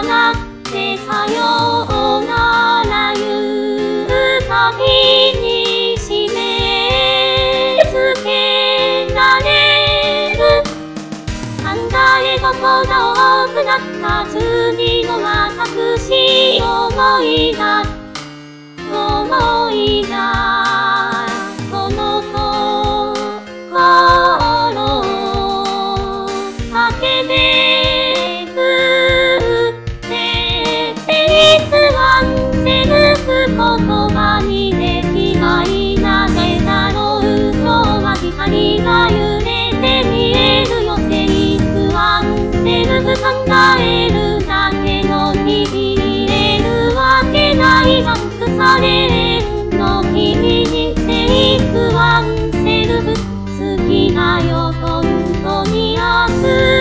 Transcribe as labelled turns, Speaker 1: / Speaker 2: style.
Speaker 1: なってさようなら言うたびに締め付けられる。なんだれどこが多くなった次の私思い出思い出その頃叫べくって偽ってる言葉にできないなぜだろう。今日は光が揺れて見えるよ。考えるだけの日々見えるわけないが腐れ縁の君にテイクワンセルフ好きだよ本当に明日